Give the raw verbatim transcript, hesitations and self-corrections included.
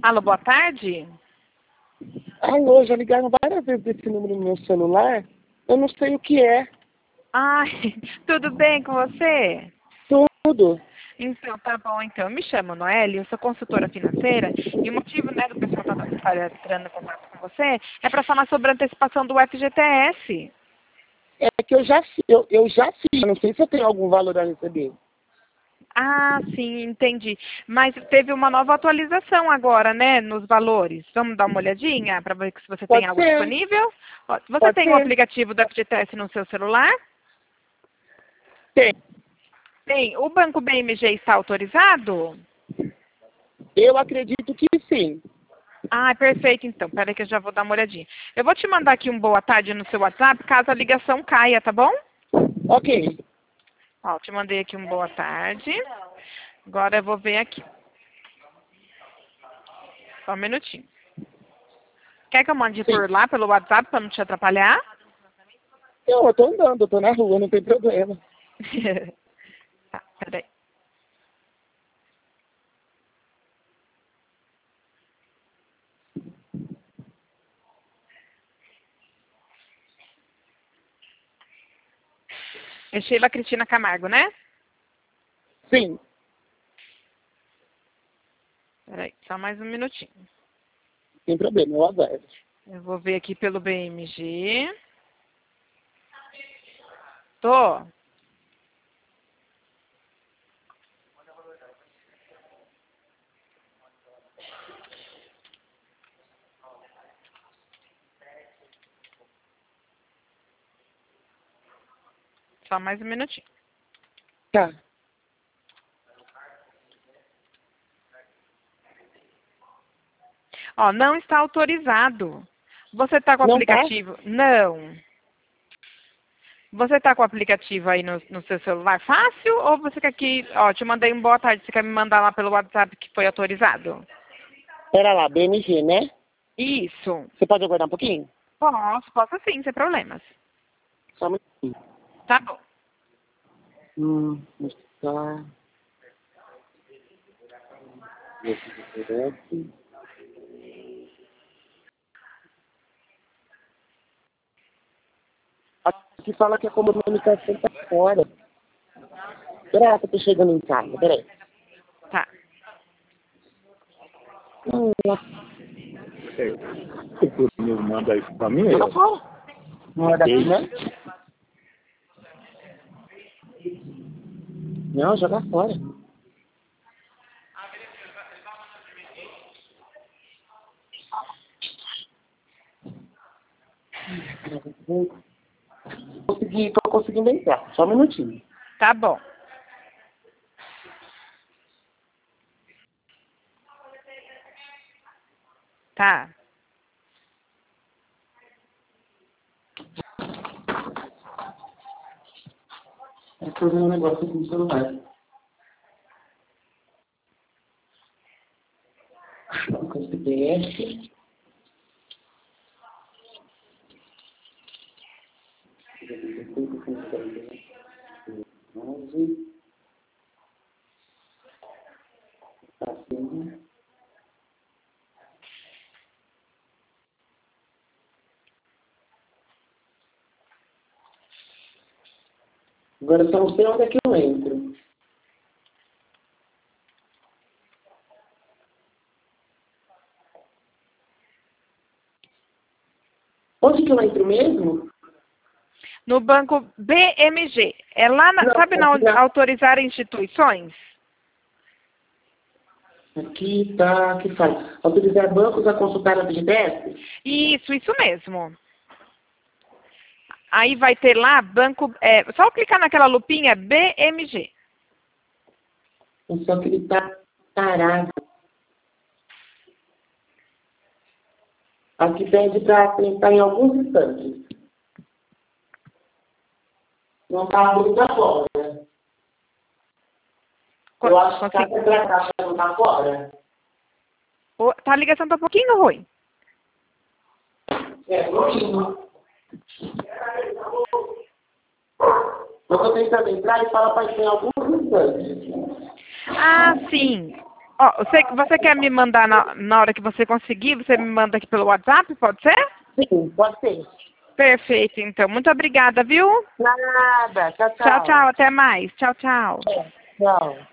Alô, boa tarde. Alô, já ligaram várias vezes desse número no meu celular? Eu não sei o que é. Ai, tudo bem com você? Tudo. Então, tá bom, então. Eu me chamo Noelle, eu sou consultora financeira e o motivo, né, do pessoal estar entrando em contato com você é para falar sobre a antecipação do F G T S. É que eu já fiz, eu, eu já fiz. Não sei se eu tenho algum valor a receber. Ah, sim, entendi. Mas teve uma nova atualização agora, né, nos valores. Vamos dar uma olhadinha para ver se você tem Pode algo ser. disponível? Ó, Você Pode tem o ser. aplicativo do F G T S no seu celular? Tem. Tem. O Banco B M G está autorizado? Eu acredito que sim. Ah, perfeito, então. Peraí que eu já vou dar uma olhadinha. Eu vou te mandar aqui um boa tarde no seu WhatsApp, caso a ligação caia, tá bom? Ok. Ó, te mandei aqui um boa tarde. Agora eu vou ver aqui. Só um minutinho. Quer que eu mande Sim. por lá, pelo WhatsApp, para não te atrapalhar? Eu, eu tô andando, eu tô na rua, não tem problema. Tá, peraí. É Sheila Cristina Camargo, né? Sim. Peraí, só mais um minutinho. Sem problema, eu aguardo. Eu vou ver aqui pelo B M G. Tô. Só mais um minutinho. Tá. Ó, não está autorizado. Você está com o Não tá? aplicativo? Não. Você está com o aplicativo aí no, no seu celular fácil? Ou você quer que... Ó, te mandei um boa tarde. Você quer me mandar lá pelo WhatsApp que foi autorizado? Pera lá, B M G, né? Isso. Você pode aguardar um pouquinho? Posso, posso sim, sem problemas. Só um minutinho. Tá bom. Hum, está... Aqui fala que a comunicação tá fora. Peraí, que eu tô chegando em casa, peraí. Tá. Hum, Você me manda isso pra mim? joga fora. Não é daqui, né? Não, joga fora. Consegui, tô conseguindo entrar. Só um minutinho. Tá bom. Tá. É fazer um negócio aqui no celular. Com C P F. onze. Assim. Agora eu só não sei onde é que eu entro. Onde que eu entro mesmo? No banco B M G. É lá, na, Não, sabe na aqui onde na- autorizar instituições? Aqui tá, que faz? Autorizar bancos a consultar a F G T S? Isso, isso mesmo. Aí vai ter lá banco... É, só clicar naquela lupinha B M G. Só que ele tá parado. Aqui pede para tentar em alguns instantes. Não tá abrindo agora. Eu acho que Consegui... cada pra caixa não tá fora. Ô, tá, a ligação tá um pouquinho ruim. É, pouquinho. Eu tô tentando entrar e fala para em alguns instantes. Ah, sim. Ó, você, você quer me mandar na, na hora que você conseguir? Você me manda aqui pelo WhatsApp, pode ser? Sim, pode ser. Perfeito, então. Muito obrigada, viu? Nada. Tchau, tchau. Tchau, tchau. Até mais. Tchau, tchau. É, tchau.